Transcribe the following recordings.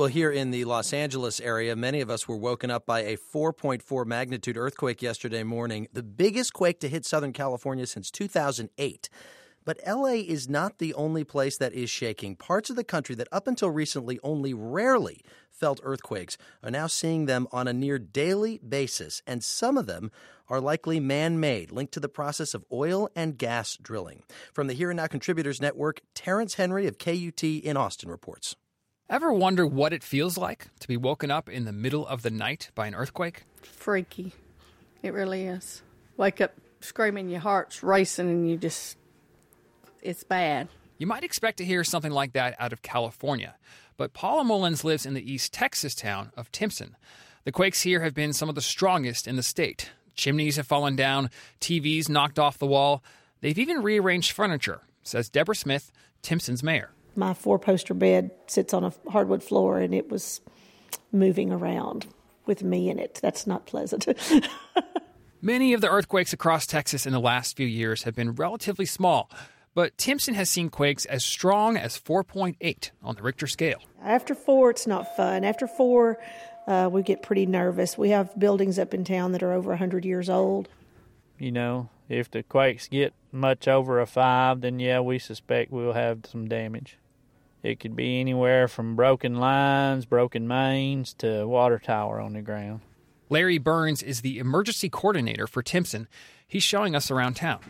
Well, here in the Los Angeles area, many of us were woken up by a 4.4 magnitude earthquake yesterday morning, the biggest quake to hit Southern California since 2008. But L.A. is not the only place that is shaking. Parts of the country that up until recently only rarely felt earthquakes are now seeing them on a near daily basis, and some of them are likely man-made, linked to the process of oil and gas drilling. From the Here and Now Contributors Network, Terrence Henry of KUT in Austin reports. Ever wonder what it feels like to be woken up in the middle of the night by an earthquake? Freaky. It really is. Wake up screaming, your heart's racing, and it's bad. You might expect to hear something like that out of California, but Paula Mullins lives in the East Texas town of Timpson. The quakes here have been some of the strongest in the state. Chimneys have fallen down, TVs knocked off the wall. They've even rearranged furniture, says Deborah Smith, Timpson's mayor. My 4-poster bed sits on a hardwood floor, and it was moving around with me in it. That's not pleasant. Many of the earthquakes across Texas in the last few years have been relatively small, but Timpson has seen quakes as strong as 4.8 on the Richter scale. After 4, it's not fun. After 4, we get pretty nervous. We have buildings up in town that are over 100 years old. You know, if the quakes get much over a 5, then yeah, we suspect we'll have some damage. It could be anywhere from broken lines, broken mains, to water tower on the ground. Larry Burns is the emergency coordinator for Timpson. He's showing us around town.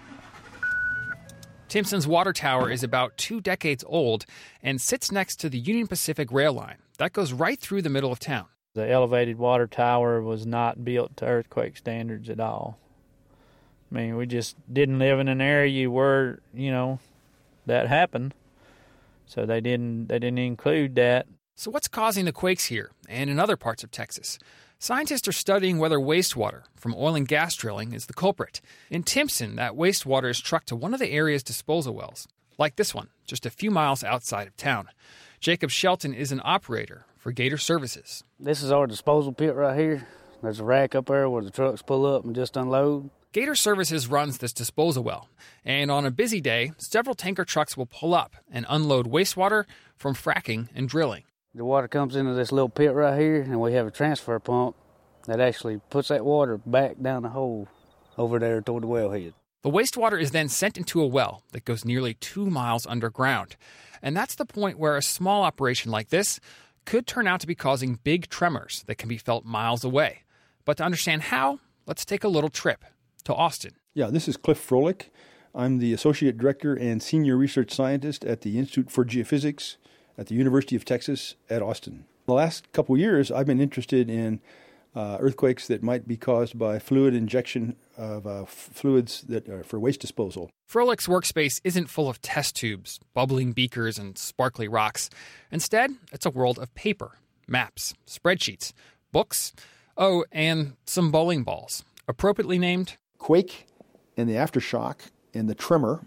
Timpson's water tower is about 2 decades old and sits next to the Union Pacific rail line. That goes right through the middle of town. The elevated water tower was not built to earthquake standards at all. I mean, we just didn't live in an area where, that happened. So they didn't include that. So what's causing the quakes here and in other parts of Texas? Scientists are studying whether wastewater from oil and gas drilling is the culprit. In Timpson, that wastewater is trucked to one of the area's disposal wells, like this one, just a few miles outside of town. Jacob Shelton is an operator for Gator Services. This is our disposal pit right here. There's a rack up there where the trucks pull up and just unload. Gator Services runs this disposal well, and on a busy day, several tanker trucks will pull up and unload wastewater from fracking and drilling. The water comes into this little pit right here, and we have a transfer pump that actually puts that water back down the hole over there toward the wellhead. The wastewater is then sent into a well that goes nearly 2 miles underground. And that's the point where a small operation like this could turn out to be causing big tremors that can be felt miles away. But to understand how, let's take a little trip to Austin. Yeah, this is Cliff Froelich. I'm the Associate Director and Senior Research Scientist at the Institute for Geophysics at the University of Texas at Austin. The last couple of years, I've been interested in earthquakes that might be caused by fluid injection of fluids that are for waste disposal. Froelich's workspace isn't full of test tubes, bubbling beakers, and sparkly rocks. Instead, it's a world of paper, maps, spreadsheets, books, and some bowling balls, appropriately named Quake and the aftershock and the tremor.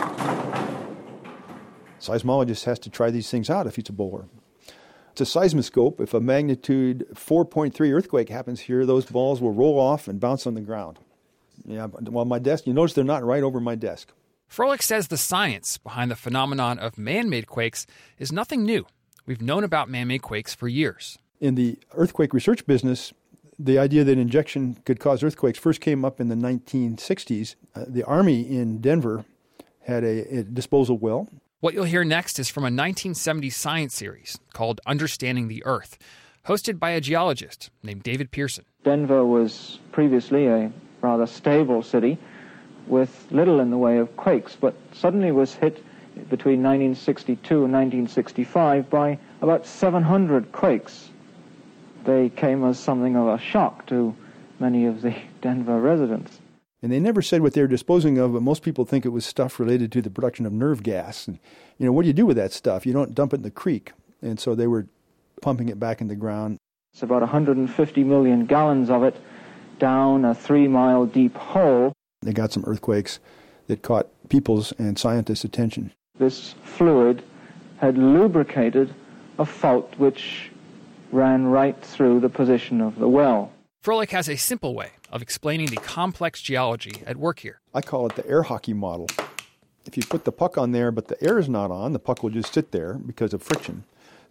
Seismologist has to try these things out if he's a bowler. It's a seismoscope. If a magnitude 4.3 earthquake happens here, those balls will roll off and bounce on the ground. Yeah, well, my desk, you notice they're not right over my desk. Froelich says the science behind the phenomenon of man-made quakes is nothing new. We've known about man-made quakes for years. In the earthquake research business, the idea that injection could cause earthquakes first came up in the 1960s. The Army in Denver had a disposal well. What you'll hear next is from a 1970 science series called Understanding the Earth, hosted by a geologist named David Pearson. Denver was previously a rather stable city with little in the way of quakes, but suddenly was hit between 1962 and 1965 by about 700 quakes. They came as something of a shock to many of the Denver residents. And they never said what they were disposing of, but most people think it was stuff related to the production of nerve gas. And, what do you do with that stuff? You don't dump it in the creek. And so they were pumping it back in the ground. It's about 150 million gallons of it down a 3-mile deep hole. They got some earthquakes that caught people's and scientists' attention. This fluid had lubricated a fault which ran right through the position of the well. Froelich has a simple way of explaining the complex geology at work here. I call it the air hockey model. If you put the puck on there but the air is not on, the puck will just sit there because of friction.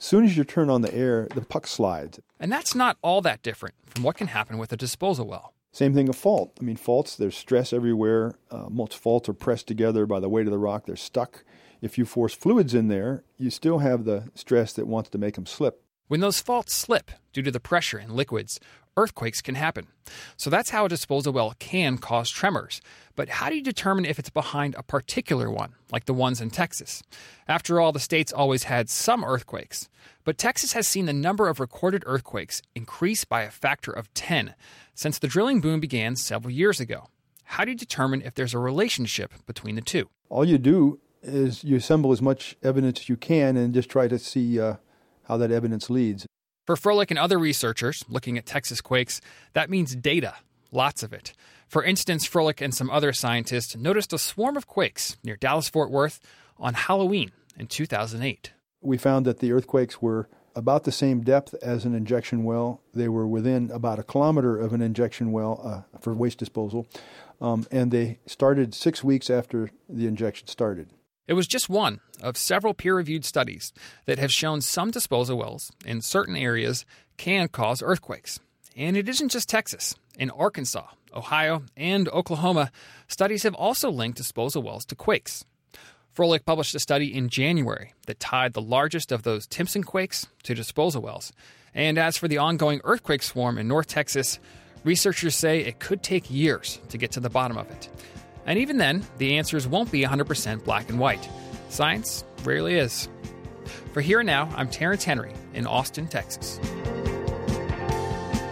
soon as you turn on the air, the puck slides. And that's not all that different from what can happen with a disposal well. Same thing, a fault. I mean, faults, there's stress everywhere. Most faults are pressed together by the weight of the rock. They're stuck. If you force fluids in there, you still have the stress that wants to make them slip. When those faults slip due to the pressure in liquids, earthquakes can happen. So that's how a disposal well can cause tremors. But how do you determine if it's behind a particular one, like the ones in Texas? After all, the state's always had some earthquakes. But Texas has seen the number of recorded earthquakes increase by a factor of 10 since the drilling boom began several years ago. How do you determine if there's a relationship between the two? All you do is you assemble as much evidence as you can and just try to see how that evidence leads. For Froelich and other researchers looking at Texas quakes, that means data, lots of it. For instance, Froelich and some other scientists noticed a swarm of quakes near Dallas-Fort Worth on Halloween in 2008. We found that the earthquakes were about the same depth as an injection well. They were within about 1 kilometer of an injection well for waste disposal, and they started 6 weeks after the injection started. It was just one of several peer-reviewed studies that have shown some disposal wells in certain areas can cause earthquakes. And it isn't just Texas. In Arkansas, Ohio, and Oklahoma, studies have also linked disposal wells to quakes. Froelich published a study in January that tied the largest of those Timpson quakes to disposal wells. And as for the ongoing earthquake swarm in North Texas, researchers say it could take years to get to the bottom of it. And even then, the answers won't be 100% black and white. Science rarely is. For Here and Now, I'm Terrence Henry in Austin, Texas.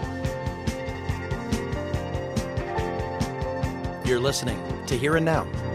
You're listening to Here and Now.